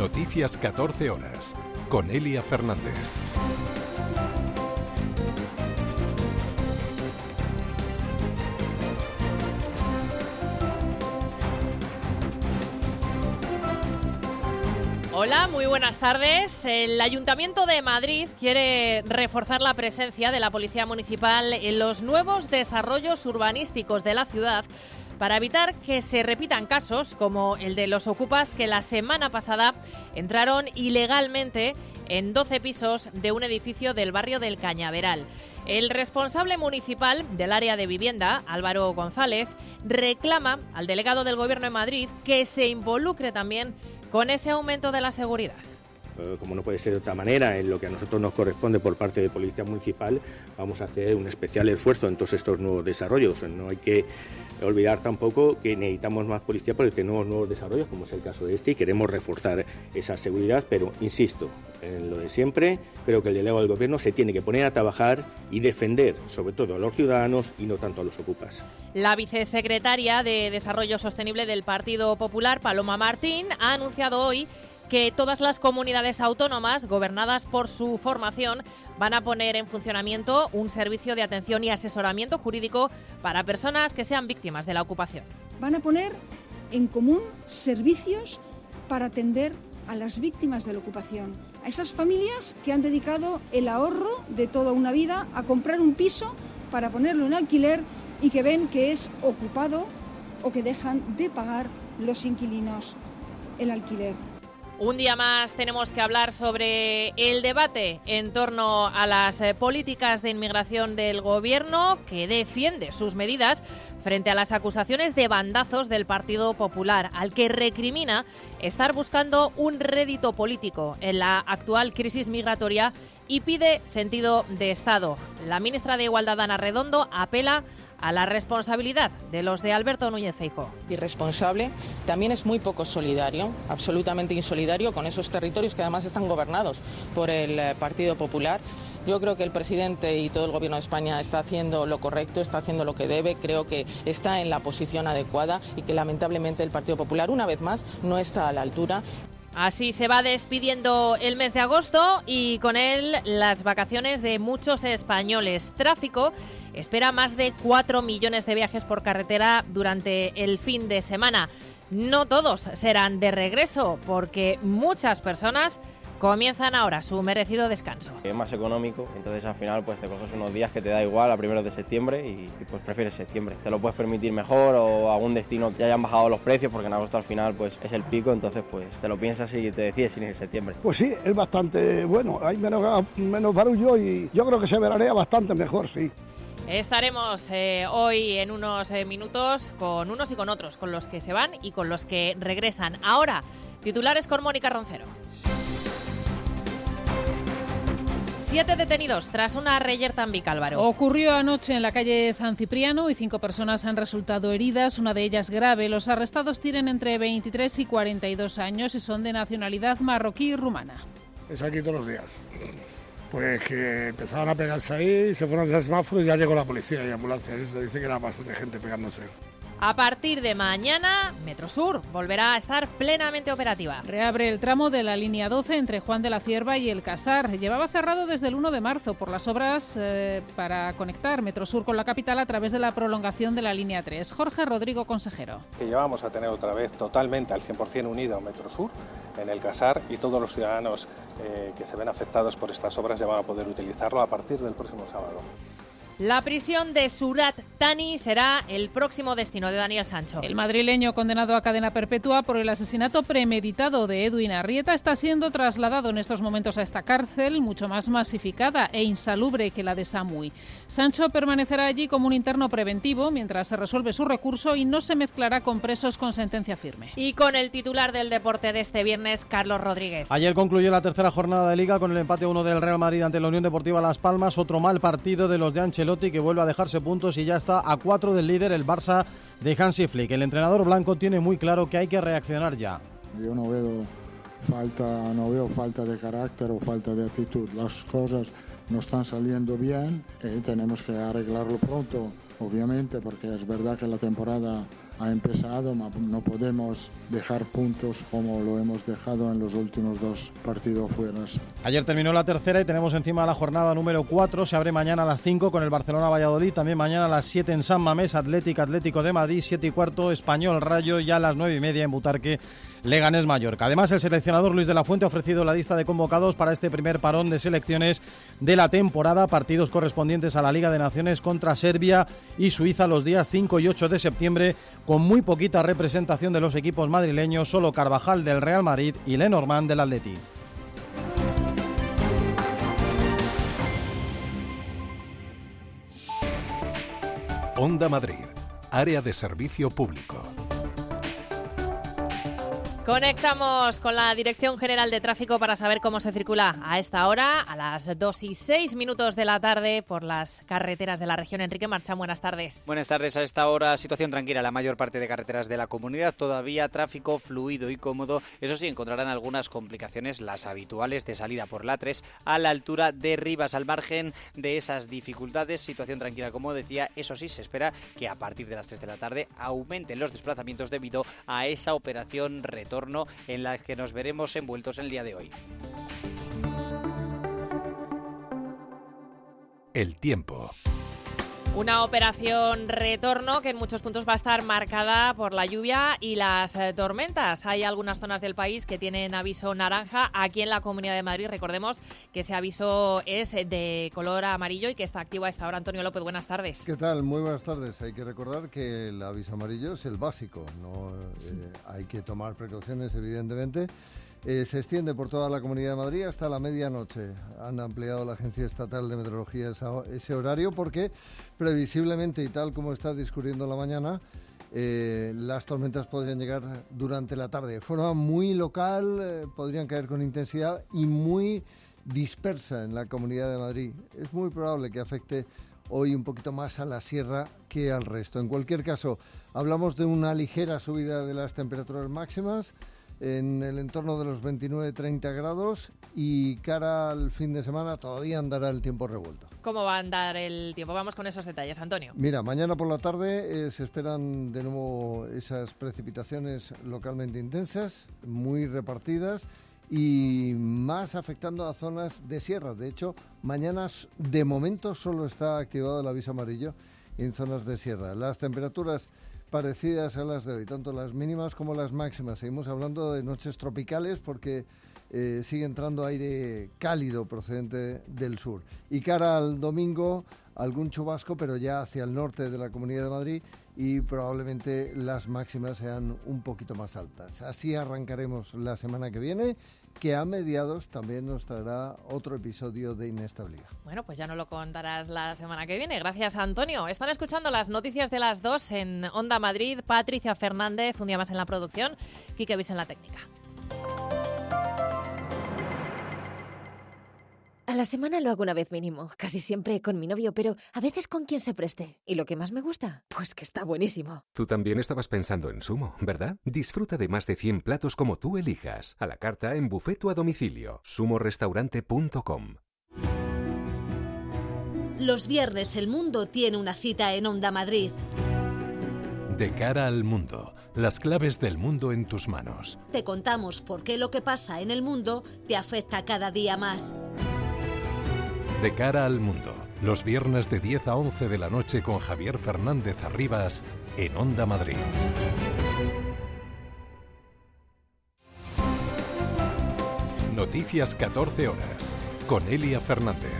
Noticias 14 horas, con Elia Fernández. Hola, muy buenas tardes. El Ayuntamiento de Madrid quiere reforzar la presencia de la Policía Municipal en los nuevos desarrollos urbanísticos de la ciudad para evitar que se repitan casos como el de los ocupas que la semana pasada entraron ilegalmente en 12 pisos de un edificio del barrio del Cañaveral. El responsable municipal del área de vivienda, Álvaro González, reclama al delegado del Gobierno de Madrid que se involucre también con ese aumento de la seguridad. Como no puede ser de otra manera, en lo que a nosotros nos corresponde por parte de Policía Municipal, vamos a hacer un especial esfuerzo en todos estos nuevos desarrollos. No hay que olvidar tampoco que necesitamos más policía porque tenemos nuevos desarrollos, como es el caso de este, y queremos reforzar esa seguridad, pero insisto, en lo de siempre, creo que el delegado del Gobierno se tiene que poner a trabajar y defender, sobre todo a los ciudadanos y no tanto a los ocupas. La vicesecretaria de Desarrollo Sostenible del Partido Popular, Paloma Martín, ha anunciado hoy que todas las comunidades autónomas gobernadas por su formación van a poner en funcionamiento un servicio de atención y asesoramiento jurídico para personas que sean víctimas de la ocupación. Van a poner en común servicios para atender a las víctimas de la ocupación, a esas familias que han dedicado el ahorro de toda una vida a comprar un piso para ponerlo en alquiler y que ven que es ocupado o que dejan de pagar los inquilinos el alquiler. Un día más tenemos que hablar sobre el debate en torno a las políticas de inmigración del Gobierno, que defiende sus medidas frente a las acusaciones de bandazos del Partido Popular, al que recrimina estar buscando un rédito político en la actual crisis migratoria y pide sentido de Estado. La ministra de Igualdad, Ana Redondo, apela a la responsabilidad de los de Alberto Núñez Feijóo. Irresponsable, también es muy poco solidario, absolutamente insolidario con esos territorios que además están gobernados por el Partido Popular. Yo creo que el presidente y todo el Gobierno de España está haciendo lo correcto, está haciendo lo que debe, creo que está en la posición adecuada y que lamentablemente el Partido Popular, una vez más, no está a la altura. Así se va despidiendo el mes de agosto y con él las vacaciones de muchos españoles. Tráfico espera más de 4 millones de viajes por carretera durante el fin de semana. No todos serán de regreso porque muchas personas comienzan ahora su merecido descanso. Es más económico, entonces al final pues te coges unos días que te da igual a primeros de septiembre y pues prefieres septiembre. Te lo puedes permitir mejor o algún destino que hayan bajado los precios porque en agosto al final pues es el pico, entonces pues te lo piensas y te decides ir en septiembre. Pues sí, es bastante bueno, hay menos barullo y yo creo que se veranea bastante mejor, sí. Estaremos hoy en unos minutos con unos y con otros, con los que se van y con los que regresan. Ahora, titulares con Mónica Roncero. 7 detenidos tras una reyerta en Vic, Álvaro. Ocurrió anoche en la calle San Cipriano y 5 personas han resultado heridas, una de ellas grave. Los arrestados tienen entre 23 y 42 años y son de nacionalidad marroquí y rumana. Es aquí todos los días. Pues que empezaron a pegarse ahí, se fueron de semáforos y ya llegó la policía y ambulancias. Eso dice que era bastante gente pegándose. A partir de mañana, Metrosur volverá a estar plenamente operativa. Reabre el tramo de la línea 12 entre Juan de la Cierva y El Casar. Llevaba cerrado desde el 1 de marzo por las obras para conectar Metrosur con la capital a través de la prolongación de la línea 3. Jorge Rodrigo, consejero. Que llevamos a tener otra vez totalmente al 100% unido a Metrosur en El Casar y todos los ciudadanos que se ven afectados por estas obras ya van a poder utilizarlo a partir del próximo sábado. La prisión de Surat Thani será el próximo destino de Daniel Sancho. El madrileño condenado a cadena perpetua por el asesinato premeditado de Edwin Arrieta está siendo trasladado en estos momentos a esta cárcel, mucho más masificada e insalubre que la de Samui. Sancho permanecerá allí como un interno preventivo mientras se resuelve su recurso y no se mezclará con presos con sentencia firme. Y con el titular del deporte de este viernes, Carlos Rodríguez. Ayer concluyó la tercera jornada de Liga con el empate 1 del Real Madrid ante la Unión Deportiva Las Palmas. Otro mal partido de los de Ancelotti, que vuelve a dejarse puntos y ya está a 4 del líder, el Barça de Hansi Flick. El entrenador blanco tiene muy claro que hay que reaccionar ya. Yo no veo falta de carácter o falta de actitud. Las cosas no están saliendo bien y tenemos que arreglarlo pronto, obviamente, porque es verdad que la temporada ha empezado, no podemos dejar puntos como lo hemos dejado en los últimos 2 partidos fuera. Ayer terminó la tercera y tenemos encima la jornada número 4. Se abre mañana a las 5 con el Barcelona-Valladolid. También mañana a las 7 en San Mamés, Atlético de Madrid, 7:15, Español Rayo, y a las 9:30 en Butarque, Leganés Mallorca. Además, el seleccionador Luis de la Fuente ha ofrecido la lista de convocados para este primer parón de selecciones de la temporada, partidos correspondientes a la Liga de Naciones contra Serbia y Suiza los días 5 y 8 de septiembre, con muy poquita representación de los equipos madrileños, solo Carvajal del Real Madrid y Lenormand del Atleti. Onda Madrid, área de servicio público. Conectamos con la Dirección General de Tráfico para saber cómo se circula a esta hora, a las 2:06 de la tarde, por las carreteras de la región. Enrique Marchán, buenas tardes. Buenas tardes. A esta hora, situación tranquila en la mayor parte de carreteras de la comunidad. Todavía tráfico fluido y cómodo. Eso sí, encontrarán algunas complicaciones, las habituales de salida por la 3 a la altura de Rivas. Al margen de esas dificultades, situación tranquila, como decía. Eso sí, se espera que a partir de las 3 de la tarde aumenten los desplazamientos debido a esa operación retorno en la que nos veremos envueltos el día de hoy. El tiempo. Una operación retorno que en muchos puntos va a estar marcada por la lluvia y las tormentas. Hay algunas zonas del país que tienen aviso naranja. Aquí en la Comunidad de Madrid, recordemos que ese aviso es de color amarillo y que está activo a esta hora. Antonio López, buenas tardes. ¿Qué tal? Muy buenas tardes. Hay que recordar que el aviso amarillo es el básico. No hay que tomar precauciones, evidentemente. Se extiende por toda la Comunidad de Madrid hasta la medianoche. Han ampliado la Agencia Estatal de Meteorología ese horario porque previsiblemente, y tal como está discurriendo la mañana, las tormentas podrían llegar durante la tarde. De forma muy local, podrían caer con intensidad y muy dispersa en la Comunidad de Madrid. Es muy probable que afecte hoy un poquito más a la sierra que al resto. En cualquier caso, hablamos de una ligera subida de las temperaturas máximas en el entorno de los 29-30 grados y cara al fin de semana todavía andará el tiempo revuelto. ¿Cómo va a andar el tiempo? Vamos con esos detalles, Antonio. Mira, mañana por la tarde se esperan de nuevo esas precipitaciones localmente intensas, muy repartidas y más afectando a zonas de sierra. De hecho, mañana de momento solo está activado el aviso amarillo en zonas de sierra. Las temperaturas parecidas a las de hoy, tanto las mínimas como las máximas. Seguimos hablando de noches tropicales porque sigue entrando aire cálido procedente del sur. Y cara al domingo, algún chubasco, pero ya hacia el norte de la Comunidad de Madrid, y probablemente las máximas sean un poquito más altas. Así arrancaremos la semana que viene, que a mediados también nos traerá otro episodio de inestabilidad. Bueno, pues ya no lo contarás la semana que viene. Gracias, Antonio. Están escuchando las noticias de las 2 en Onda Madrid. Patricia Fernández, un día más en la producción. Quique Bis en la técnica. A la semana lo hago una vez mínimo, casi siempre con mi novio, pero a veces con quien se preste. ¿Y lo que más me gusta? Pues que está buenísimo. Tú también estabas pensando en Sumo, ¿verdad? Disfruta de más de 100 platos como tú elijas. A la carta en buffet o a domicilio. sumorestaurante.com. Los viernes el mundo tiene una cita en Onda Madrid. De cara al mundo. Las claves del mundo en tus manos. Te contamos por qué lo que pasa en el mundo te afecta cada día más. De cara al mundo, los viernes de 10 a 11 de la noche con Javier Fernández Arribas en Onda Madrid. Noticias 14 horas con Elia Fernández.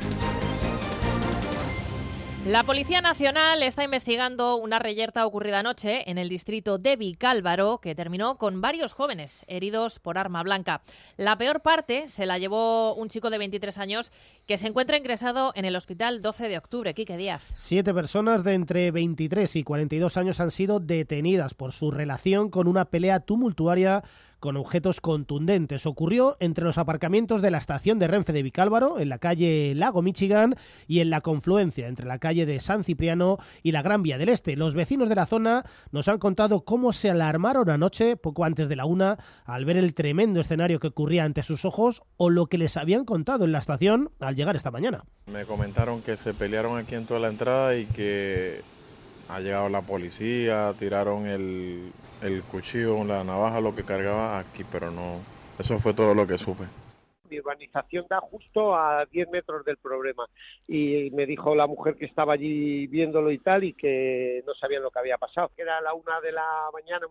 La Policía Nacional está investigando una reyerta ocurrida anoche en el distrito de Vicálvaro que terminó con varios jóvenes heridos por arma blanca. La peor parte se la llevó un chico de 23 años que se encuentra ingresado en el hospital 12 de octubre. Quique Díaz. 7 personas de entre 23 y 42 años han sido detenidas por su relación con una pelea tumultuaria con objetos contundentes. Ocurrió entre los aparcamientos de la estación de Renfe de Vicálvaro, en la calle Lago Michigan, y en la confluencia entre la calle de San Cipriano y la Gran Vía del Este. Los vecinos de la zona nos han contado cómo se alarmaron anoche, poco antes de la 1, al ver el tremendo escenario que ocurría ante sus ojos, o lo que les habían contado en la estación al llegar esta mañana. Me comentaron que se pelearon aquí en toda la entrada y que Ha llegado la policía, tiraron el cuchillo, la navaja, lo que cargaba aquí, pero no, eso fue todo lo que supe. Mi urbanización da justo a 10 metros del problema y me dijo la mujer que estaba allí viéndolo y tal y que no sabían lo que había pasado. Era la 1 de la mañana,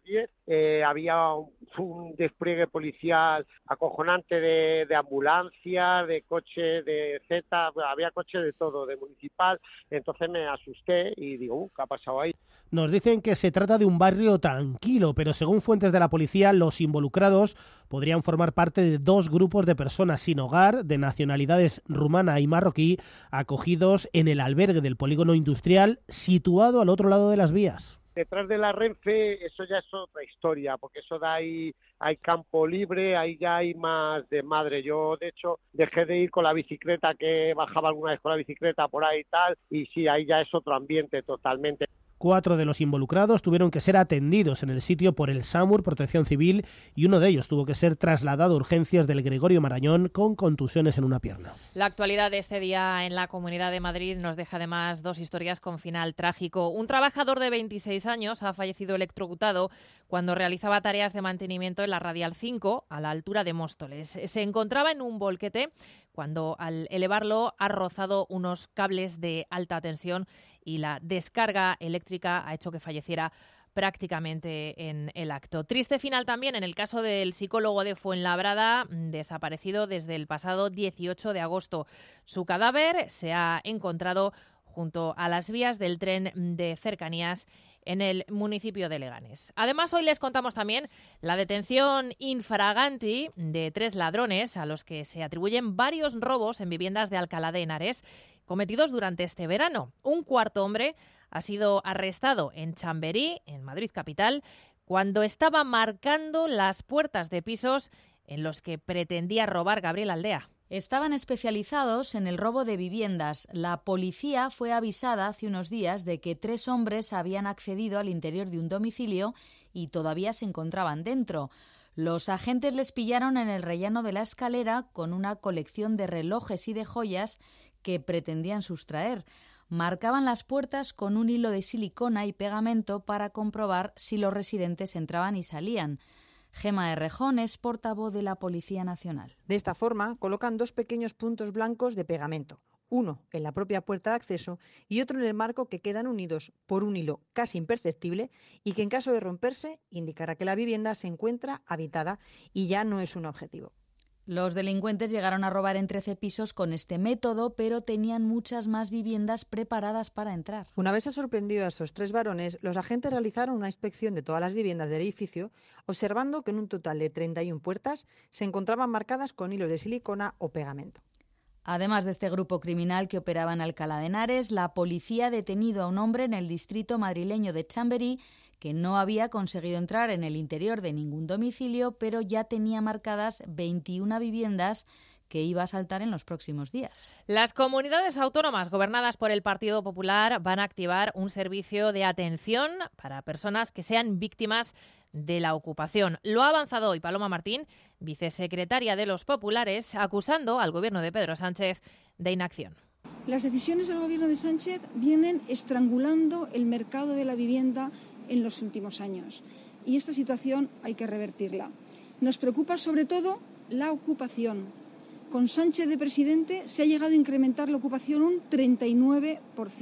1:10, había un despliegue policial acojonante de ambulancia, de coche de Z, había coche de todo, de municipal, entonces me asusté y digo, ¿qué ha pasado ahí? Nos dicen que se trata de un barrio tranquilo, pero según fuentes de la policía, los involucrados podrían formar parte de 2 grupos de personas sin hogar, de nacionalidades rumana y marroquí, acogidos en el albergue del polígono industrial situado al otro lado de las vías. Detrás de la Renfe eso ya es otra historia, porque eso da ahí hay campo libre, ahí ya hay más desmadre. Yo, de hecho, dejé de ir con la bicicleta, que bajaba alguna vez con la bicicleta por ahí y tal, y sí, ahí ya es otro ambiente totalmente. 4 de los involucrados tuvieron que ser atendidos en el sitio por el SAMUR, Protección Civil, y uno de ellos tuvo que ser trasladado a urgencias del Gregorio Marañón con contusiones en una pierna. La actualidad de este día en la Comunidad de Madrid nos deja además 2 historias con final trágico. Un trabajador de 26 años ha fallecido electrocutado cuando realizaba tareas de mantenimiento en la Radial 5, a la altura de Móstoles. Se encontraba en un volquete cuando al elevarlo ha rozado unos cables de alta tensión y la descarga eléctrica ha hecho que falleciera prácticamente en el acto. Triste final también en el caso del psicólogo de Fuenlabrada, desaparecido desde el pasado 18 de agosto. Su cadáver se ha encontrado junto a las vías del tren de cercanías en el municipio de Leganés. Además, hoy les contamos también la detención infraganti de 3 ladrones a los que se atribuyen varios robos en viviendas de Alcalá de Henares cometidos durante este verano. Un cuarto hombre ha sido arrestado en Chamberí, en Madrid capital, cuando estaba marcando las puertas de pisos en los que pretendía robar Gabriel Aldea. Estaban especializados en el robo de viviendas. La policía fue avisada hace unos días de que 3 hombres habían accedido al interior de un domicilio y todavía se encontraban dentro. Los agentes les pillaron en el rellano de la escalera con una colección de relojes y de joyas que pretendían sustraer. Marcaban las puertas con un hilo de silicona y pegamento para comprobar si los residentes entraban y salían. Gema Errejón es portavoz de la Policía Nacional. De esta forma, colocan 2 pequeños puntos blancos de pegamento, uno en la propia puerta de acceso y otro en el marco, que quedan unidos por un hilo casi imperceptible y que en caso de romperse indicará que la vivienda se encuentra habitada y ya no es un objetivo. Los delincuentes llegaron a robar en 13 pisos con este método, pero tenían muchas más viviendas preparadas para entrar. Una vez se sorprendió a estos 3 varones, los agentes realizaron una inspección de todas las viviendas del edificio, observando que en un total de 31 puertas se encontraban marcadas con hilos de silicona o pegamento. Además de este grupo criminal que operaba en Alcalá de Henares, la policía ha detenido a un hombre en el distrito madrileño de Chamberí que no había conseguido entrar en el interior de ningún domicilio, pero ya tenía marcadas 21 viviendas que iba a asaltar en los próximos días. Las comunidades autónomas gobernadas por el Partido Popular van a activar un servicio de atención para personas que sean víctimas de la ocupación. Lo ha avanzado hoy Paloma Martín, vicesecretaria de los populares, acusando al gobierno de Pedro Sánchez de inacción. Las decisiones del gobierno de Sánchez vienen estrangulando el mercado de la vivienda en los últimos años y esta situación hay que revertirla. Nos preocupa sobre todo la ocupación. Con Sánchez de presidente se ha llegado a incrementar la ocupación un 39%.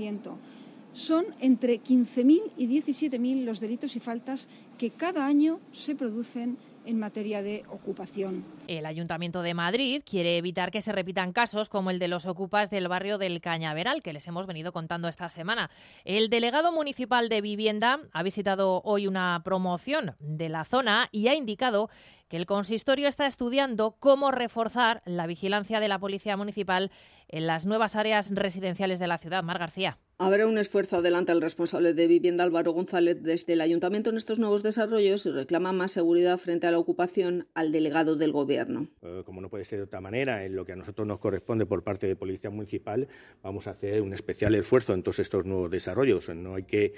Son entre 15.000 y 17.000 los delitos y faltas que cada año se producen en materia de ocupación. El Ayuntamiento de Madrid quiere evitar que se repitan casos como el de los ocupas del barrio del Cañaveral, que les hemos venido contando esta semana. El delegado municipal de Vivienda ha visitado hoy una promoción de la zona y ha indicado que el consistorio está estudiando cómo reforzar la vigilancia de la Policía Municipal en las nuevas áreas residenciales de la ciudad. Mar García. Habrá un esfuerzo, adelanta el responsable de Vivienda, Álvaro González, desde el Ayuntamiento en estos nuevos desarrollos y reclama más seguridad frente a la ocupación al delegado del Gobierno. Como no puede ser de otra manera, en lo que a nosotros nos corresponde por parte de Policía Municipal, vamos a hacer un especial esfuerzo en todos estos nuevos desarrollos. No hay que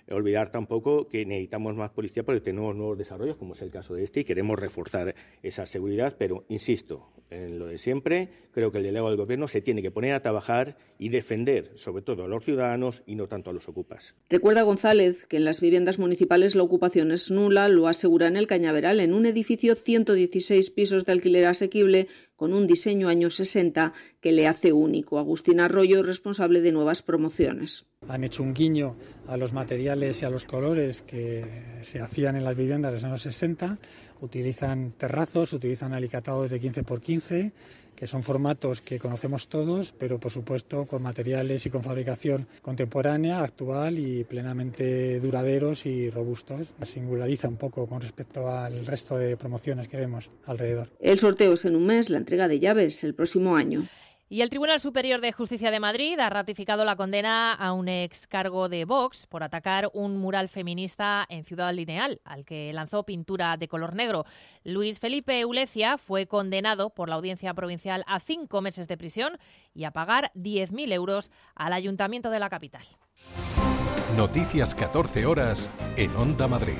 olvidar tampoco que necesitamos más policía porque tenemos nuevos desarrollos, como es el caso de este, y queremos reforzar esa seguridad, pero insisto, en lo de siempre, creo que el delegado del Gobierno se tiene que poner a trabajar y defender, sobre todo a los ciudadanos y no tanto a los ocupas. Recuerda González que en las viviendas municipales la ocupación es nula, lo asegura en el Cañaveral, en un edificio 116 pisos de alquiler asequible con un diseño años 60 que le hace único. Agustín Arroyo, responsable de nuevas promociones. Han hecho un guiño a los materiales y a los colores que se hacían en las viviendas de los años 60, utilizan terrazos, utilizan alicatados de 15x15, que son formatos que conocemos todos, pero por supuesto con materiales y con fabricación contemporánea, actual y plenamente duraderos y robustos. Singulariza un poco con respecto al resto de promociones que vemos alrededor. El sorteo es en un mes, la entrega de llaves el próximo año. Y el Tribunal Superior de Justicia de Madrid ha ratificado la condena a un ex cargo de Vox por atacar un mural feminista en Ciudad Lineal, al que lanzó pintura de color negro. Luis Felipe Eulecia fue condenado por la Audiencia Provincial a 5 meses de prisión y a pagar 10.000 euros al Ayuntamiento de la capital. Noticias 14 horas en Onda Madrid.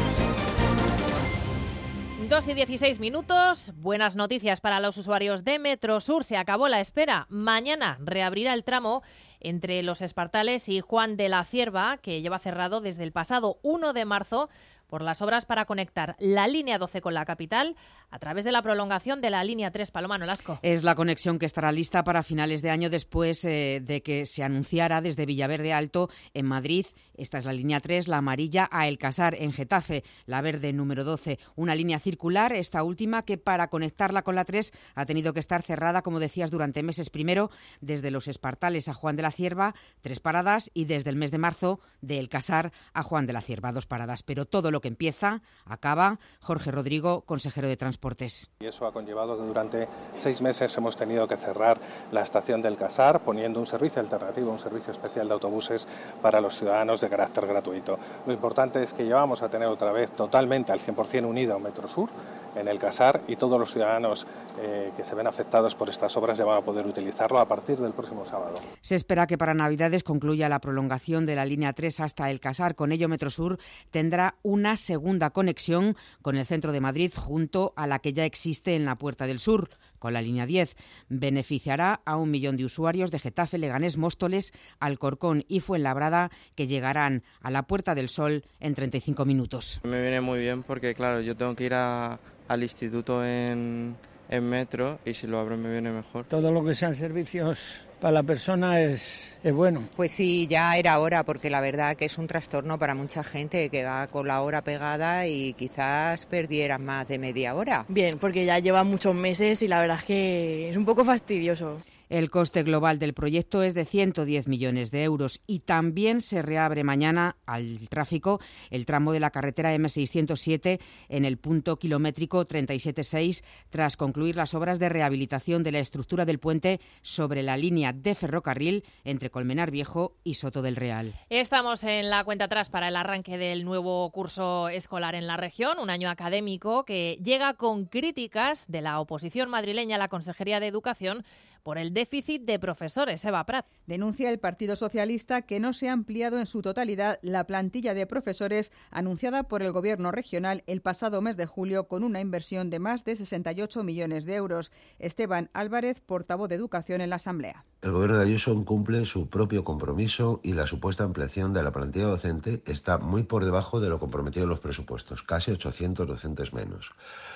2:16. Buenas noticias para los usuarios de Metrosur. Se acabó la espera. Mañana reabrirá el tramo entre Los Espartales y Juan de la Cierva, que lleva cerrado desde el pasado 1 de marzo por las obras para conectar la línea 12 con la capital a través de la prolongación de la línea 3. Paloma Nolasco. Es la conexión que estará lista para finales de año después de que se anunciara desde Villaverde Alto en Madrid. Esta es la línea 3, la amarilla, a El Casar en Getafe, la verde número 12. Una línea circular, esta última, que para conectarla con la 3 ha tenido que estar cerrada, como decías, durante meses. Primero, desde Los Espartales a Juan de la Cierva, 3 paradas, y desde el mes de marzo, de El Casar a Juan de la Cierva, 2 paradas. Pero todo lo que empieza, acaba. Jorge Rodrigo, consejero de Transportes. Y eso ha conllevado que durante 6 meses hemos tenido que cerrar la estación del Casar, poniendo un servicio alternativo, un servicio especial de autobuses para los ciudadanos de carácter gratuito. Lo importante es que llevamos a tener otra vez totalmente al 100% unido Metrosur en el Casar, y todos los ciudadanos que se ven afectados por estas obras ya van a poder utilizarlo a partir del próximo sábado. Se espera que para Navidades concluya la prolongación de la línea 3 hasta El Casar. Con ello, Metrosur tendrá una segunda conexión con el centro de Madrid, junto a la que ya existe en la Puerta del Sur, con la línea 10. Beneficiará a 1 millón de usuarios de Getafe, Leganés, Móstoles, Alcorcón y Fuenlabrada, que llegarán a la Puerta del Sol en 35 minutos. Me viene muy bien porque, claro, yo tengo que ir al instituto en metro, y si lo abro me viene mejor. Todo lo que sean servicios para la persona es bueno. Pues sí, ya era hora, porque la verdad que es un trastorno para mucha gente que va con la hora pegada y quizás perdieran más de media hora. Bien, porque ya lleva muchos meses y la verdad es que es un poco fastidioso. El coste global del proyecto es de 110 millones de euros y también se reabre mañana al tráfico el tramo de la carretera M607 en el punto kilométrico 37,6 tras concluir las obras de rehabilitación de la estructura del puente sobre la línea de ferrocarril entre Colmenar Viejo y Soto del Real. Estamos en la cuenta atrás para el arranque del nuevo curso escolar en la región, un año académico que llega con críticas de la oposición madrileña a la Consejería de Educación por el déficit de profesores. Eva Prat. Denuncia el Partido Socialista que no se ha ampliado en su totalidad la plantilla de profesores anunciada por el Gobierno regional el pasado mes de julio, con una inversión de más de 68 millones de euros. Esteban Álvarez, portavoz de Educación en la Asamblea. El Gobierno de Ayuso incumple su propio compromiso y la supuesta ampliación de la plantilla docente está muy por debajo de lo comprometido en los presupuestos, casi 800 docentes menos.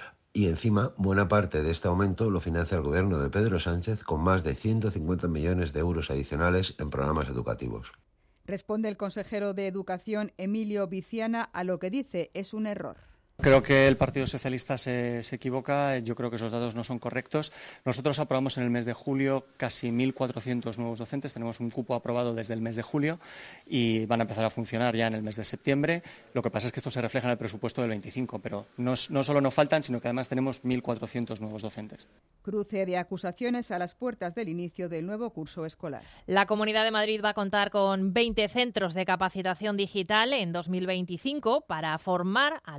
Y encima, buena parte de este aumento lo financia el gobierno de Pedro Sánchez con más de 150 millones de euros adicionales en programas educativos. Responde el consejero de Educación, Emilio Viciana, a lo que dice es un error. Creo que el Partido Socialista se equivoca. Yo creo que esos datos no son correctos. Nosotros aprobamos en el mes de julio casi 1.400 nuevos docentes. Tenemos un cupo aprobado desde el mes de julio y van a empezar a funcionar ya en el mes de septiembre. Lo que pasa es que esto se refleja en el presupuesto del 25, pero no solo no faltan, sino que además tenemos 1.400 nuevos docentes. Cruce de acusaciones a las puertas del inicio del nuevo curso escolar. La Comunidad de Madrid va a contar con 20 centros de capacitación digital en 2025 para formar a los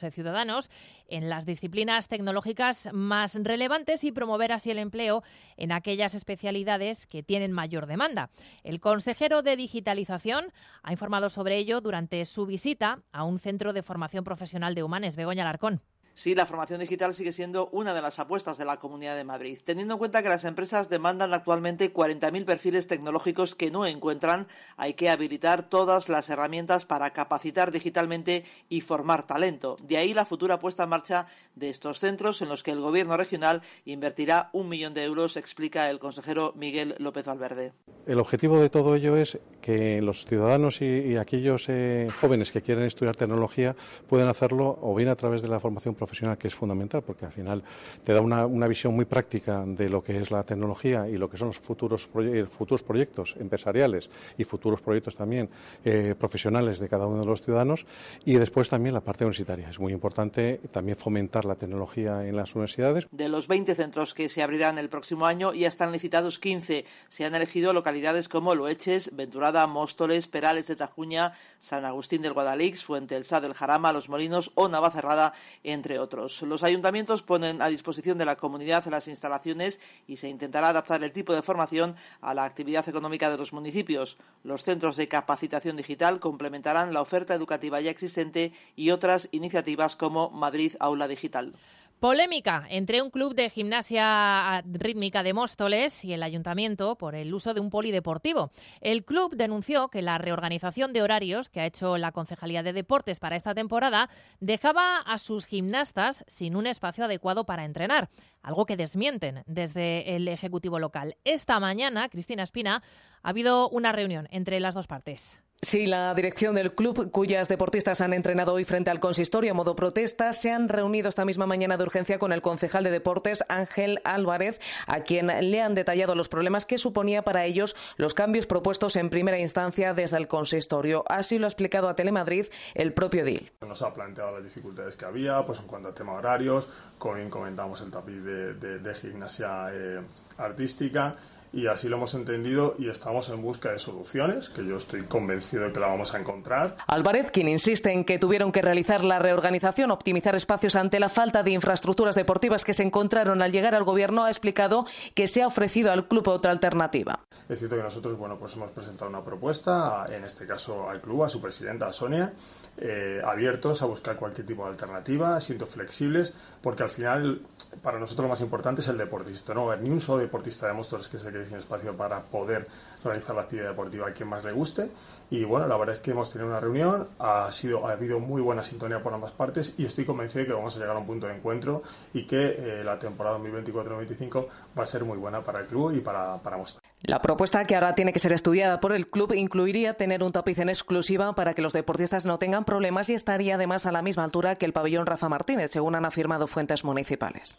de ciudadanos en las disciplinas tecnológicas más relevantes y promover así el empleo en aquellas especialidades que tienen mayor demanda. El consejero de Digitalización ha informado sobre ello durante su visita a un centro de formación profesional de Humanes. Begoña Alarcón. Sí, la formación digital sigue siendo una de las apuestas de la Comunidad de Madrid, teniendo en cuenta que las empresas demandan actualmente 40.000 perfiles tecnológicos que no encuentran. Hay que habilitar todas las herramientas para capacitar digitalmente y formar talento. De ahí la futura puesta en marcha de estos centros en los que el Gobierno regional invertirá 1 millón de euros, explica el consejero Miguel López Valverde. El objetivo de todo ello es que los ciudadanos y aquellos jóvenes que quieren estudiar tecnología puedan hacerlo o bien a través de la formación profesional, que es fundamental, porque al final te da una visión muy práctica de lo que es la tecnología y lo que son los futuros proyectos empresariales y futuros proyectos también profesionales de cada uno de los ciudadanos, y después también la parte universitaria. Es muy importante también fomentar la tecnología en las universidades. De los 20 centros que se abrirán el próximo año, ya están licitados 15. Se han elegido localidades como Loeches, Venturada, Móstoles, Perales de Tajuña, San Agustín del Guadalix, Fuentealsá del Jarama, Los Molinos o Navacerrada, entre otros. Los ayuntamientos ponen a disposición de la comunidad las instalaciones y se intentará adaptar el tipo de formación a la actividad económica de los municipios. Los centros de capacitación digital complementarán la oferta educativa ya existente y otras iniciativas como Madrid Aula Digital. Polémica entre un club de gimnasia rítmica de Móstoles y el ayuntamiento por el uso de un polideportivo. El club denunció que la reorganización de horarios que ha hecho la Concejalía de Deportes para esta temporada dejaba a sus gimnastas sin un espacio adecuado para entrenar, algo que desmienten desde el Ejecutivo local. Esta mañana, Cristina Espina, ha habido una reunión entre las dos partes. Sí, la dirección del club, cuyas deportistas han entrenado hoy frente al consistorio a modo protesta, se han reunido esta misma mañana de urgencia con el concejal de deportes, Ángel Álvarez, a quien le han detallado los problemas que suponía para ellos los cambios propuestos en primera instancia desde el consistorio. Así lo ha explicado a Telemadrid el propio edil. Nos ha planteado las dificultades que había, pues en cuanto al tema horarios, comentamos el tapiz de gimnasia artística. Y así lo hemos entendido y estamos en busca de soluciones, que yo estoy convencido de que la vamos a encontrar. Álvarez, quien insiste en que tuvieron que realizar la reorganización, optimizar espacios ante la falta de infraestructuras deportivas que se encontraron al llegar al gobierno, ha explicado que se ha ofrecido al club otra alternativa. Es cierto que nosotros pues hemos presentado una propuesta, en este caso al club, a su presidenta, a Sonia, abiertos a buscar cualquier tipo de alternativa, siendo flexibles, porque al final para nosotros lo más importante es el deportista, no haber ni un solo deportista de Móstoles que se quede sin espacio para poder realizar la actividad deportiva a quien más le guste. Y bueno, la verdad es que hemos tenido una reunión, ha habido muy buena sintonía por ambas partes y estoy convencido de que vamos a llegar a un punto de encuentro y que la temporada 2024-2025 va a ser muy buena para el club y para Móstoles. La propuesta, que ahora tiene que ser estudiada por el club, incluiría tener un tapiz en exclusiva para que los deportistas no tengan problemas y estaría además a la misma altura que el pabellón Rafa Martínez, según han afirmado fuentes municipales.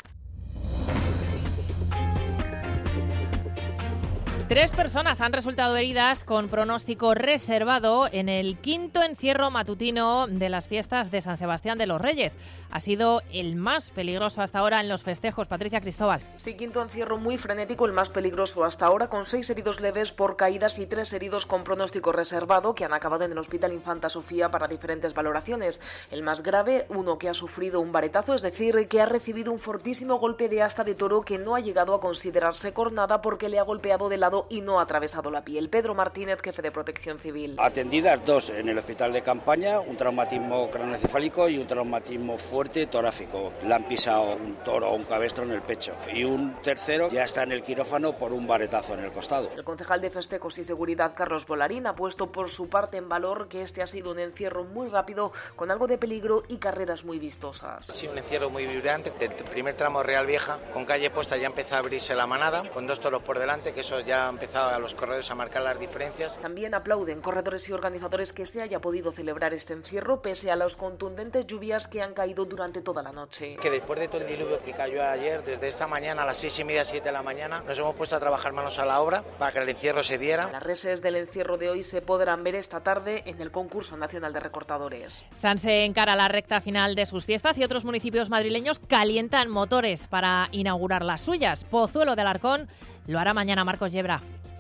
3 personas han resultado heridas con pronóstico reservado en el 5º encierro matutino de las fiestas de San Sebastián de los Reyes. Ha sido el más peligroso hasta ahora en los festejos. Patricia Cristóbal. Sí, 5º encierro muy frenético, el más peligroso hasta ahora, con 6 heridos leves por caídas y 3 heridos con pronóstico reservado que han acabado en el Hospital Infanta Sofía para diferentes valoraciones. El más grave, uno que ha sufrido un varetazo, es decir, que ha recibido un fortísimo golpe de asta de toro que no ha llegado a considerarse cornada porque le ha golpeado de lado y no ha atravesado la piel. Pedro Martínez, jefe de Protección Civil. Atendidas 2 en el hospital de campaña, un traumatismo craneoencefálico y un traumatismo fuerte torácico. Le han pisado un toro o un cabestro en el pecho. Y un tercero ya está en el quirófano por un varetazo en el costado. El concejal de Festejos y Seguridad, Carlos Bolarín, ha puesto por su parte en valor que este ha sido un encierro muy rápido, con algo de peligro y carreras muy vistosas. Ha sido un encierro muy vibrante. Del primer tramo Real Vieja, con calle puesta, ya empezó a abrirse la manada, con 2 toros por delante, que eso ya empezaba a los corredores a marcar las diferencias. También aplauden corredores y organizadores que se haya podido celebrar este encierro pese a las contundentes lluvias que han caído durante toda la noche. Que después de todo el diluvio que cayó ayer, desde esta mañana a las 6:30, 7 de la mañana, nos hemos puesto a trabajar manos a la obra para que el encierro se diera. Las reses del encierro de hoy se podrán ver esta tarde en el concurso nacional de recortadores. Sanse encara la recta final de sus fiestas y otros municipios madrileños calientan motores para inaugurar las suyas. Pozuelo de Alarcón lo hará mañana. Marcos Yebra.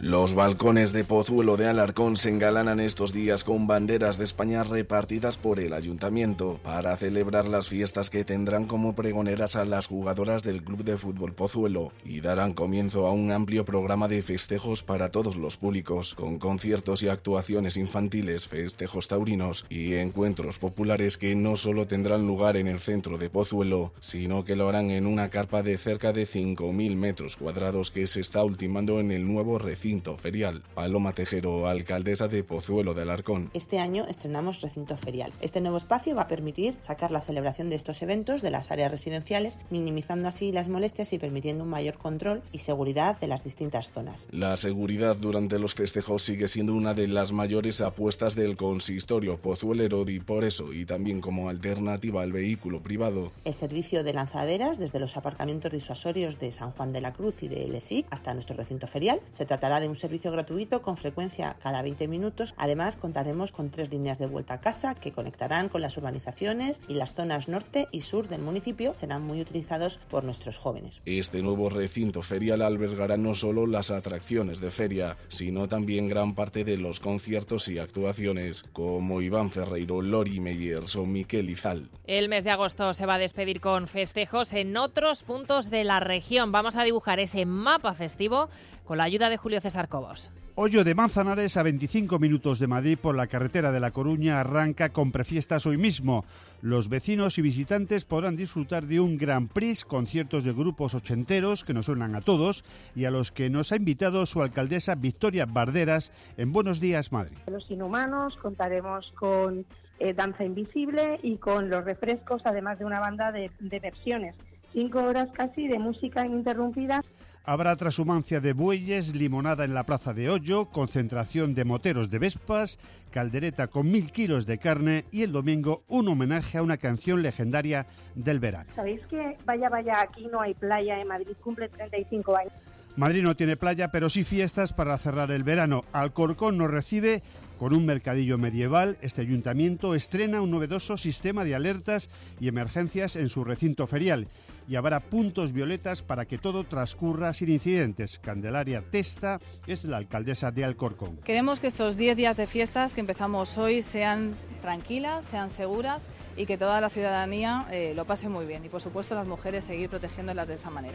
Los balcones de Pozuelo de Alarcón se engalanan estos días con banderas de España repartidas por el ayuntamiento para celebrar las fiestas que tendrán como pregoneras a las jugadoras del Club de Fútbol Pozuelo y darán comienzo a un amplio programa de festejos para todos los públicos, con conciertos y actuaciones infantiles, festejos taurinos y encuentros populares que no solo tendrán lugar en el centro de Pozuelo, sino que lo harán en una carpa de cerca de 5.000 metros cuadrados que se está ultimando en el nuevo recinto ferial. Paloma Tejero, alcaldesa de Pozuelo de Alarcón. Este año estrenamos recinto ferial. Este nuevo espacio va a permitir sacar la celebración de estos eventos de las áreas residenciales, minimizando así las molestias y permitiendo un mayor control y seguridad de las distintas zonas. La seguridad durante los festejos sigue siendo una de las mayores apuestas del consistorio pozuelero y por eso, y también como alternativa al vehículo privado, el servicio de lanzaderas desde los aparcamientos disuasorios de San Juan de la Cruz y de Lesic hasta nuestro recinto ferial. Se tratará de un servicio gratuito con frecuencia cada 20 minutos. Además, contaremos con 3 líneas de vuelta a casa que conectarán con las urbanizaciones y las zonas norte y sur del municipio. Serán muy utilizados por nuestros jóvenes. Este nuevo recinto ferial albergará no solo las atracciones de feria, sino también gran parte de los conciertos y actuaciones, como Iván Ferreiro, Lori Meyers o Miquel Izal. El mes de agosto se va a despedir con festejos en otros puntos de la región. Vamos a dibujar ese mapa festivo con la ayuda de Julio César Cobos. Hoyo de Manzanares, a 25 minutos de Madrid por la carretera de La Coruña, arranca con prefiestas hoy mismo. Los vecinos y visitantes podrán disfrutar de un Grand Prix, conciertos de grupos ochenteros que nos suenan a todos y a los que nos ha invitado su alcaldesa Victoria Barderas en Buenos Días Madrid. Los Inhumanos, contaremos con Danza Invisible y con Los Refrescos, además de una banda de versiones. 5 horas casi de música ininterrumpida. Habrá trashumancia de bueyes, limonada en la plaza de Hoyo, concentración de moteros de Vespas, caldereta con 1.000 kilos de carne y el domingo un homenaje a una canción legendaria del verano. ¿Sabéis que Vaya aquí no hay playa en Madrid? Cumple 35 años. Madrid no tiene playa, pero sí fiestas para cerrar el verano. Alcorcón nos recibe con un mercadillo medieval. Este ayuntamiento estrena un novedoso sistema de alertas y emergencias en su recinto ferial y habrá puntos violetas para que todo transcurra sin incidentes. Candelaria Testa es la alcaldesa de Alcorcón. Queremos que estos 10 días de fiestas que empezamos hoy sean tranquilas, sean seguras y que toda la ciudadanía lo pase muy bien y por supuesto las mujeres seguir protegiéndolas de esa manera.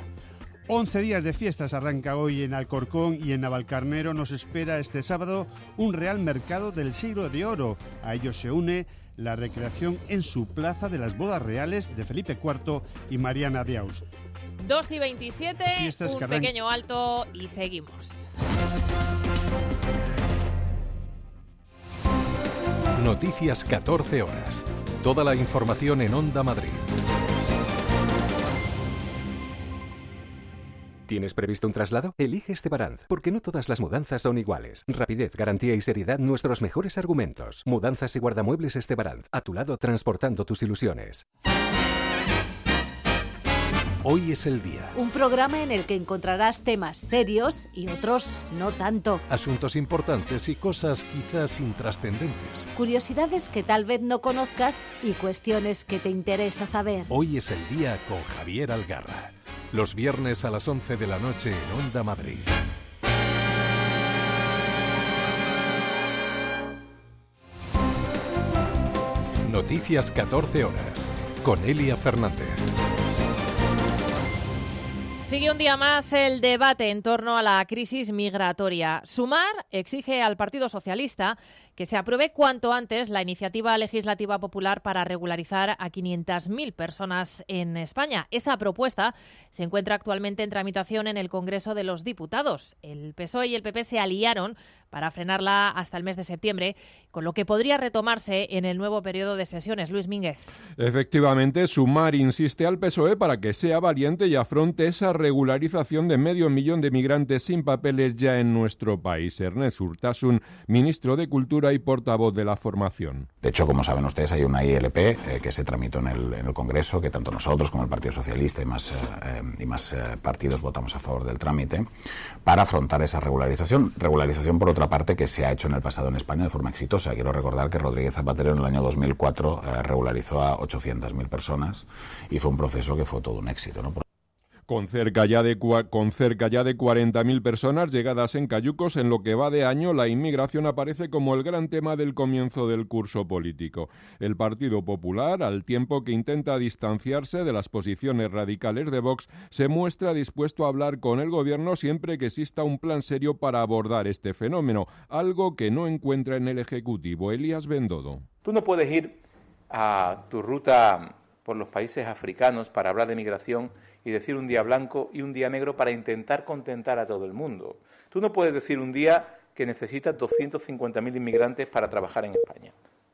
11 días de fiestas arranca hoy en Alcorcón y en Navalcarnero nos espera este sábado un real mercado del siglo de oro. A ello se une la recreación en su plaza de las bodas reales de Felipe IV y Mariana de Aust. 2:27, un pequeño alto y seguimos. Noticias 14 horas. Toda la información en Onda Madrid. ¿Tienes previsto un traslado? Elige Estebaranz, porque no todas las mudanzas son iguales. Rapidez, garantía y seriedad, nuestros mejores argumentos. Mudanzas y guardamuebles Estebaranz, a tu lado transportando tus ilusiones. Hoy es el día. Un programa en el que encontrarás temas serios y otros no tanto. Asuntos importantes y cosas quizás intrascendentes. Curiosidades que tal vez no conozcas y cuestiones que te interesa saber. Hoy es el día con Javier Algarra. Los viernes a las 11 de la noche en Onda Madrid. Noticias 14 horas con Elia Fernández. Sigue un día más el debate en torno a la crisis migratoria. Sumar exige al Partido Socialista que se apruebe cuanto antes la iniciativa legislativa popular para regularizar a 500.000 personas en España. Esa propuesta se encuentra actualmente en tramitación en el Congreso de los Diputados. El PSOE y el PP se aliaron para frenarla hasta el mes de septiembre, con lo que podría retomarse en el nuevo periodo de sesiones. Luis Mínguez. Efectivamente, Sumar insiste al PSOE para que sea valiente y afronte esa regularización de 500.000 de migrantes sin papeles ya en nuestro país. Ernest Urtasun, ministro de Cultura y portavoz de la formación. De hecho, como saben ustedes, hay una ILP que se tramitó en el Congreso, que tanto nosotros como el Partido Socialista y más partidos votamos a favor del trámite, para afrontar esa regularización. Regularización, por otra parte, que se ha hecho en el pasado en España de forma exitosa. Quiero recordar que Rodríguez Zapatero en el año 2004 regularizó a 800.000 personas y fue un proceso que fue todo un éxito, ¿no? Con cerca ya de 40.000 personas llegadas en cayucos en lo que va de año, la inmigración aparece como el gran tema del comienzo del curso político. El Partido Popular, al tiempo que intenta distanciarse de las posiciones radicales de Vox, se muestra dispuesto a hablar con el Gobierno siempre que exista un plan serio para abordar este fenómeno, algo que no encuentra en el Ejecutivo. Elías Bendodo. Tú no puedes ir a tu ruta por los países africanos para hablar de migración y decir un día blanco y un día negro para intentar contentar a todo el mundo. Tú no puedes decir un día que necesitas 250.000 inmigrantes para trabajar en España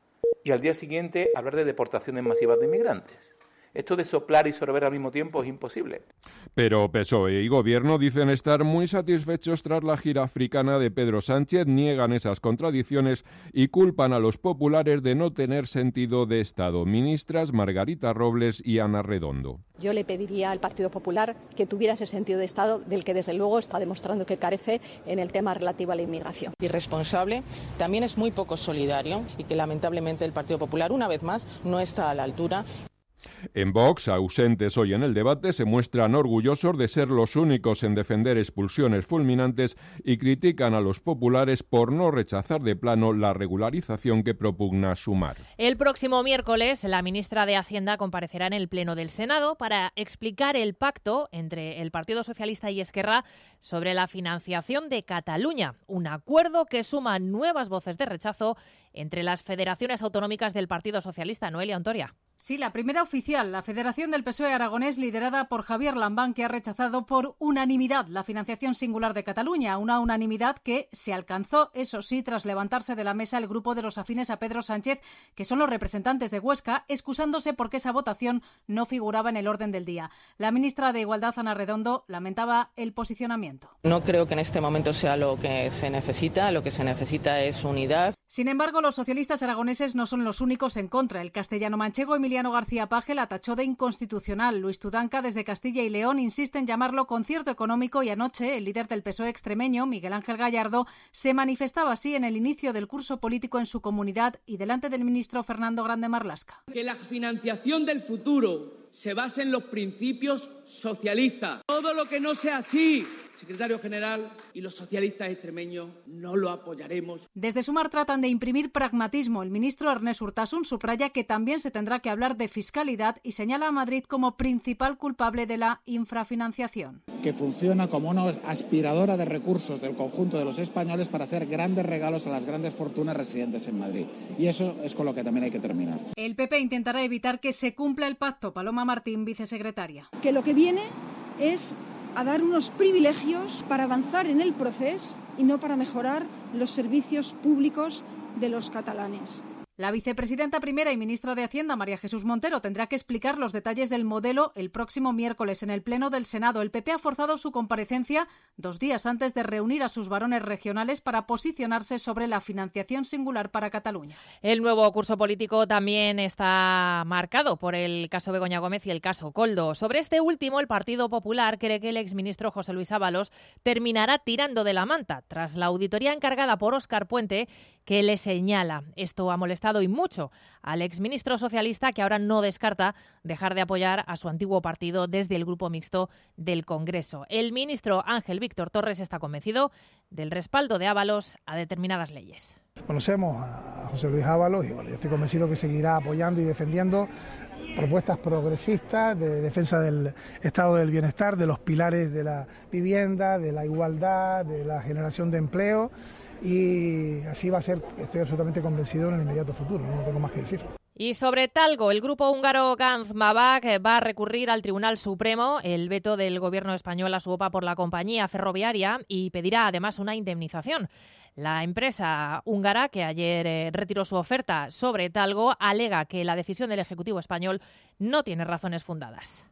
y al día siguiente hablar de deportaciones masivas de inmigrantes. Esto de soplar y sorber al mismo tiempo es imposible. Pero PSOE y Gobierno dicen estar muy satisfechos tras la gira africana de Pedro Sánchez, niegan esas contradicciones y culpan a los populares de no tener sentido de Estado. Ministras Margarita Robles y Ana Redondo. Yo le pediría al Partido Popular que tuviera ese sentido de Estado del que desde luego está demostrando que carece en el tema relativo a la inmigración. Irresponsable, también es muy poco solidario y que lamentablemente el Partido Popular una vez más no está a la altura. En Vox, ausentes hoy en el debate, se muestran orgullosos de ser los únicos en defender expulsiones fulminantes y critican a los populares por no rechazar de plano la regularización que propugna Sumar. El próximo miércoles, la ministra de Hacienda comparecerá en el Pleno del Senado para explicar el pacto entre el Partido Socialista y Esquerra sobre la financiación de Cataluña, un acuerdo que suma nuevas voces de rechazo entre las federaciones autonómicas del Partido Socialista. Noelia Ontoria. Sí, la primera oficial, la Federación del PSOE aragonés, liderada por Javier Lambán, que ha rechazado por unanimidad la financiación singular de Cataluña, una unanimidad que se alcanzó, eso sí, tras levantarse de la mesa el grupo de los afines a Pedro Sánchez, que son los representantes de Huesca, excusándose porque esa votación no figuraba en el orden del día. La ministra de Igualdad, Ana Redondo, lamentaba el posicionamiento. No creo que en este momento sea lo que se necesita es unidad. Sin embargo, los socialistas aragoneses no son los únicos en contra. El castellano-manchego Emiliano García Paje la tachó de inconstitucional. Luis Tudanca, desde Castilla y León, insiste en llamarlo concierto económico y anoche el líder del PSOE extremeño, Miguel Ángel Gallardo, se manifestaba así en el inicio del curso político en su comunidad y delante del ministro Fernando Grande Marlaska. Que la financiación del futuro se base en los principios socialistas. Todo lo que no sea así, secretario general, y los socialistas extremeños no lo apoyaremos. Desde Sumar tratan de imprimir pragmatismo. El ministro Ernest Urtasun subraya que también se tendrá que hablar de fiscalidad y señala a Madrid como principal culpable de la infrafinanciación. Que funciona como una aspiradora de recursos del conjunto de los españoles para hacer grandes regalos a las grandes fortunas residentes en Madrid. Y eso es con lo que también hay que terminar. El PP intentará evitar que se cumpla el pacto. Paloma Martín, vicesecretaria. Que lo que viene es a dar unos privilegios para avanzar en el proceso y no para mejorar los servicios públicos de los catalanes. La vicepresidenta primera y ministra de Hacienda, María Jesús Montero, tendrá que explicar los detalles del modelo el próximo miércoles en el Pleno del Senado. El PP ha forzado su comparecencia 2 días antes de reunir a sus varones regionales para posicionarse sobre la financiación singular para Cataluña. El nuevo curso político también está marcado por el caso Begoña Gómez y el caso Koldo. Sobre este último, el Partido Popular cree que el exministro José Luis Ábalos terminará tirando de la manta tras la auditoría encargada por Óscar Puente, que le señala. Esto ha molestado y mucho al exministro socialista, que ahora no descarta dejar de apoyar a su antiguo partido desde el grupo mixto del Congreso. El ministro Ángel Víctor Torres está convencido del respaldo de Ábalos a determinadas leyes. Conocemos a José Luis Ábalos y yo estoy convencido que seguirá apoyando y defendiendo propuestas progresistas de defensa del estado del bienestar, de los pilares de la vivienda, de la igualdad, de la generación de empleo. Y así va a ser, estoy absolutamente convencido, en el inmediato futuro, no tengo más que decir. Y sobre Talgo, el grupo húngaro Ganzmabak va a recurrir al Tribunal Supremo el veto del gobierno español a su OPA por la compañía ferroviaria y pedirá además una indemnización. La empresa húngara, que ayer retiró su oferta sobre Talgo, alega que la decisión del Ejecutivo español no tiene razones fundadas.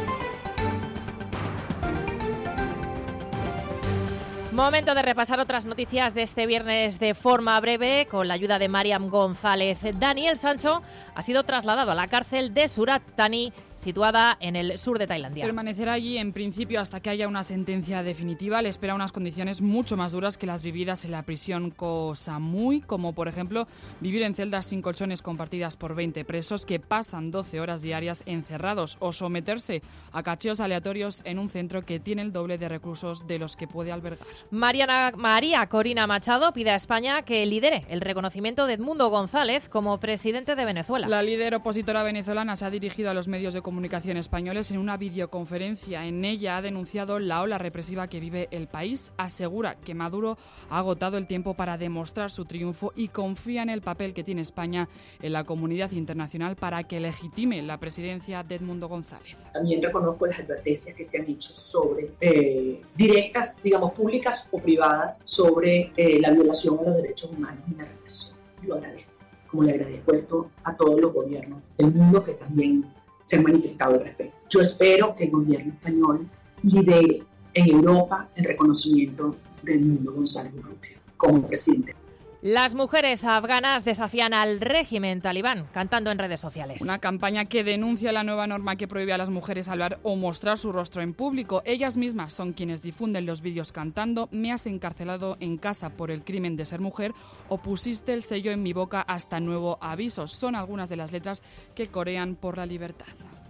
Momento de repasar otras noticias de este viernes de forma breve con la ayuda de Mariam González. Daniel Sancho ha sido trasladado a la cárcel de Surat Thani situada en el sur de Tailandia. Permanecerá allí en principio hasta que haya una sentencia definitiva. Le espera unas condiciones mucho más duras que las vividas en la prisión Koh Samui, como por ejemplo vivir en celdas sin colchones compartidas por 20 presos que pasan 12 horas diarias encerrados, o someterse a cacheos aleatorios en un centro que tiene el doble de reclusos de los que puede albergar. María Corina Machado pide a España que lidere el reconocimiento de Edmundo González como presidente de Venezuela. La líder opositora venezolana se ha dirigido a los medios de comunicación españoles en una videoconferencia. En ella ha denunciado la ola represiva que vive el país. Asegura que Maduro ha agotado el tiempo para demostrar su triunfo y confía en el papel que tiene España en la comunidad internacional para que legitime la presidencia de Edmundo González. También reconozco las advertencias que se han hecho sobre directas, digamos, públicas o privadas, sobre la violación a los derechos humanos y la represión. Lo agradezco, como le agradezco esto a todos los gobiernos del mundo que también se han manifestado al respecto. Yo espero que el gobierno español lidere en Europa el reconocimiento de Edmundo González Urrutia como presidente. Las mujeres afganas desafían al régimen talibán, cantando en redes sociales. Una campaña que denuncia la nueva norma que prohíbe a las mujeres hablar o mostrar su rostro en público. Ellas mismas son quienes difunden los vídeos cantando "Me has encarcelado en casa por el crimen de ser mujer" o "Pusiste el sello en mi boca hasta nuevo aviso". Son algunas de las letras que corean por la libertad.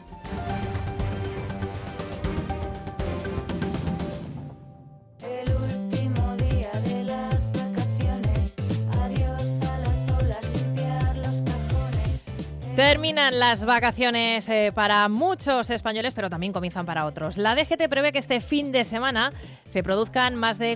Terminan las vacaciones para muchos españoles, pero también comienzan para otros. La DGT prevé que este fin de semana se produzcan más de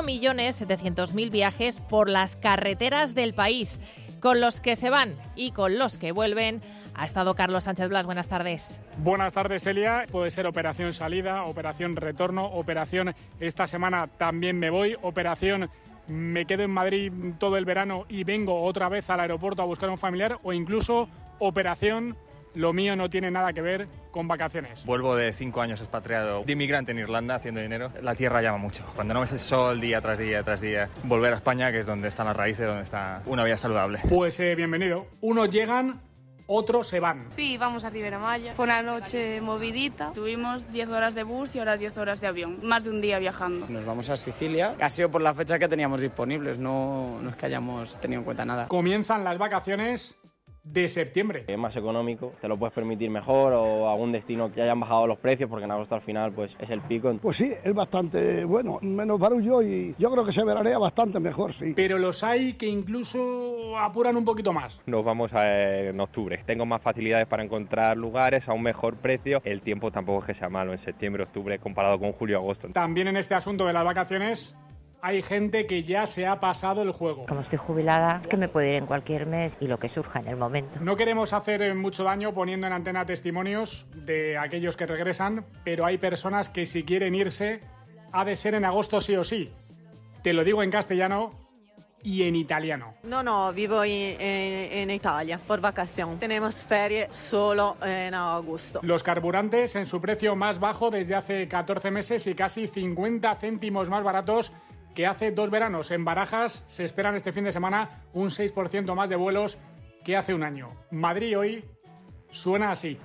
4.700.000 viajes por las carreteras del país. Con los que se van y con los que vuelven ha estado Carlos Sánchez Blas. Buenas tardes. Buenas tardes, Elia. Puede ser operación salida, operación retorno, operación esta semana también me voy, operación me quedo en Madrid todo el verano y vengo otra vez al aeropuerto a buscar a un familiar, o incluso operación lo mío no tiene nada que ver con vacaciones. Vuelvo de 5 años expatriado de inmigrante en Irlanda haciendo dinero. La tierra llama mucho. Cuando no ves el sol día tras día tras día, volver a España, que es donde están las raíces, donde está una vida saludable. Pues bienvenido. Unos llegan, otros se van. Sí, vamos a Ribera Maya. Fue una noche movidita. Tuvimos 10 horas de bus y ahora 10 horas de avión. Más de un día viajando. Nos vamos a Sicilia. Ha sido por la fecha que teníamos disponibles. No es que hayamos tenido en cuenta nada. Comienzan las vacaciones de septiembre. Es más económico, te lo puedes permitir mejor, o algún destino que hayan bajado los precios, porque en agosto al final pues es el pico. Pues sí, es bastante bueno, menos barullo y yo creo que se veranea bastante mejor, sí. Pero los hay que incluso apuran un poquito más. Nos vamos en octubre, tengo más facilidades para encontrar lugares a un mejor precio, el tiempo tampoco es que sea malo en septiembre, octubre comparado con julio, agosto. También en este asunto de las vacaciones hay gente que ya se ha pasado el juego. Como estoy jubilada, que me puedo ir en cualquier mes y lo que surja en el momento. No queremos hacer mucho daño poniendo en antena testimonios de aquellos que regresan, pero hay personas que si quieren irse, ha de ser en agosto sí o sí. Te lo digo en castellano y en italiano. No, vivo en Italia por vacación. Tenemos ferie solo en agosto. Los carburantes en su precio más bajo desde hace 14 meses y casi 50 céntimos más baratos que hace 2 veranos. En Barajas se esperan este fin de semana un 6% más de vuelos que hace un año. Madrid hoy suena así.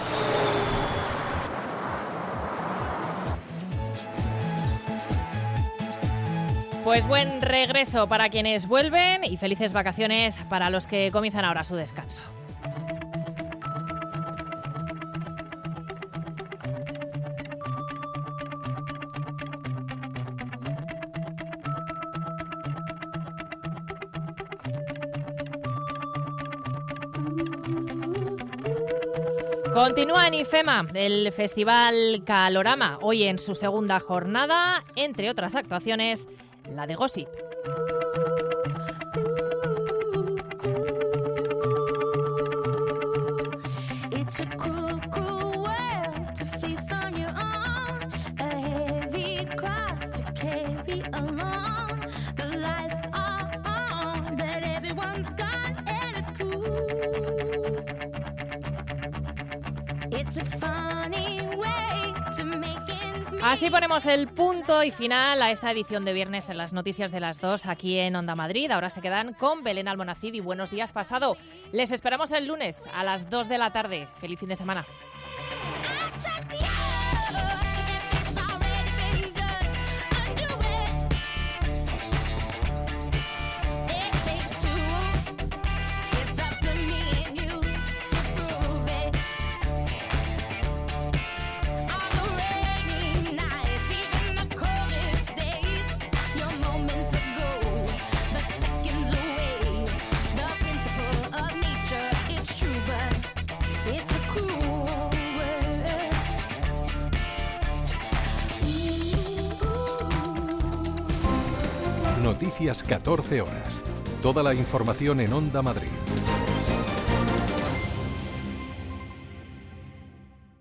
Pues buen regreso para quienes vuelven y felices vacaciones para los que comienzan ahora su descanso. Continúa en IFEMA el Festival Calorama, hoy en su segunda jornada, entre otras actuaciones, la de Gossip. Así ponemos el punto y final a esta edición de viernes en las noticias de las 2 aquí en Onda Madrid. Ahora se quedan con Belén Almonacid y Buenos Días Pasado. Les esperamos el lunes a las 2 de la tarde. Feliz fin de semana. Noticias 14 horas. Toda la información en Onda Madrid.